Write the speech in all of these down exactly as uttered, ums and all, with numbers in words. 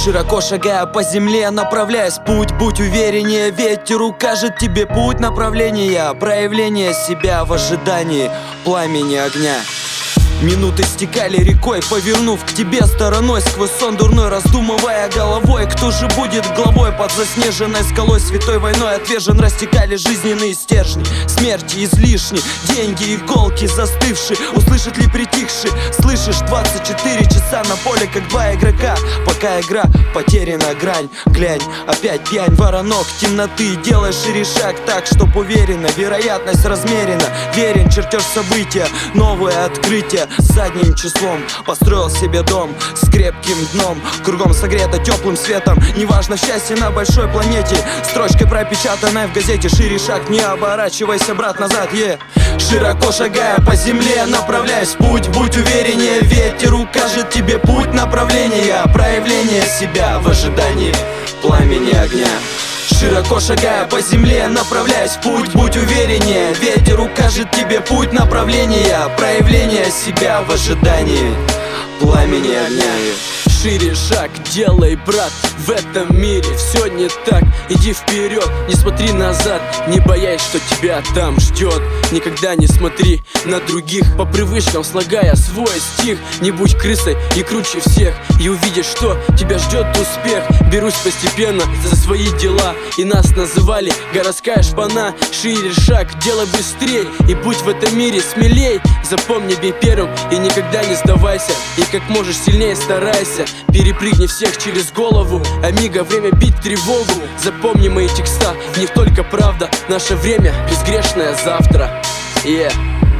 Широко шагая по земле, направляясь в путь, будь увереннее, ветер укажет тебе путь направления, проявление себя в ожидании пламени огня. Минуты стекали рекой, повернув к тебе стороной, сквозь сон дурной, раздумывая головой, кто же будет главой под заснеженной скалой. Святой войной отвержен растекали жизненные стержни, смерти излишни, деньги, иголки застывшие. Услышит ли притихший? Слышишь, двадцать четыре часа на поле, как два игрока, пока игра потеряна грань. Глянь, опять пьянь, воронок темноты, делай шире шаг так, чтоб уверенно, вероятность размерена. Верен чертеж события, новое открытие. Задним числом построил себе дом с крепким дном, кругом согрето теплым светом. Неважно, счастье на большой планете, строчкой пропечатанной в газете. Шире шаг, не оборачивайся, брат, назад, е yeah. Широко шагая по земле, направляясь в путь, будь увереннее, ветер укажет тебе путь направления, проявление себя в ожидании пламени огня. Широко шагая по земле, направляясь в путь, будь увереннее, ветер укажет тебе путь направления, проявление себя в ожидании пламени огня. Шире шаг делай, брат, в этом мире все не так. Иди вперед, не смотри назад, не боясь, что тебя там ждет. Никогда не смотри на других, по привычкам слагая свой стих. Не будь крысой и круче всех, и увидишь, что тебя ждет успех. Берусь постепенно за свои дела, и нас называли городская шпана. Шире шаг, делай быстрей, и будь в этом мире смелей. Запомни, бей первым и никогда не сдавайся, и как можешь сильнее старайся. Перепрыгни всех через голову, амиго, время бить тревогу. Запомни мои текста, в них только правда. Наше время безгрешное завтра, yeah.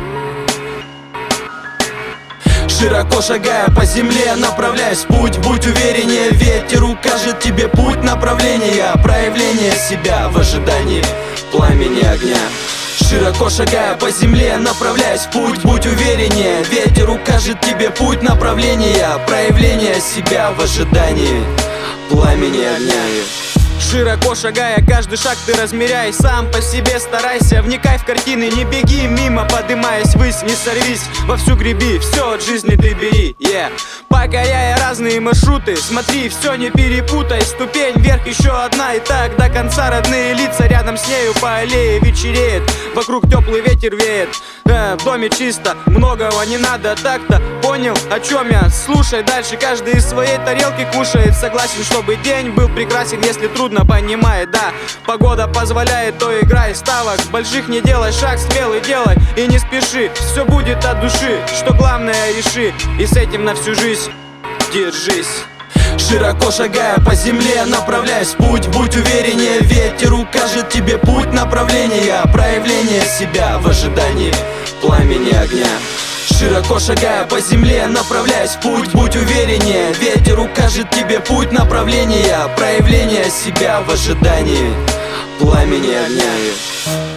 Широко шагая по земле, направляясь в путь, будь увереннее, ветер укажет тебе путь направления, проявление себя в ожидании пламени огня. Широко шагая по земле, направляясь в путь, будь увереннее, ветер укажет тебе путь направления, проявление себя в ожидании пламени огня. Широко шагая, каждый шаг ты размеряй, сам по себе старайся, вникай в картины, не беги мимо, подымаясь ввысь, не сорвись, вовсю греби, все от жизни ты бери, yeah. Покоряя разные маршруты, смотри, все не перепутай, ступень вверх еще одна, и так до конца родные лица, рядом с нею по аллее вечереет, вокруг теплый ветер веет, э, в доме чисто, многого не надо так-то, понял, о чем я? Слушай дальше, каждый из своей тарелки кушает, согласен, чтобы день был прекрасен, если трудно понимает, да. Погода позволяет, то играй, ставок больших не делай, шаг смелый делай и не спеши, все будет от души, что главное реши, и с этим на всю жизнь держись. Широко шагая по земле, направляясь в путь, будь увереннее, ветер укажет тебе путь направления, проявление себя в ожидании пламени огня. Широко шагая по земле, направляясь в путь, будь увереннее, ветер укажет тебе путь направления, проявление себя в ожидании пламени огня.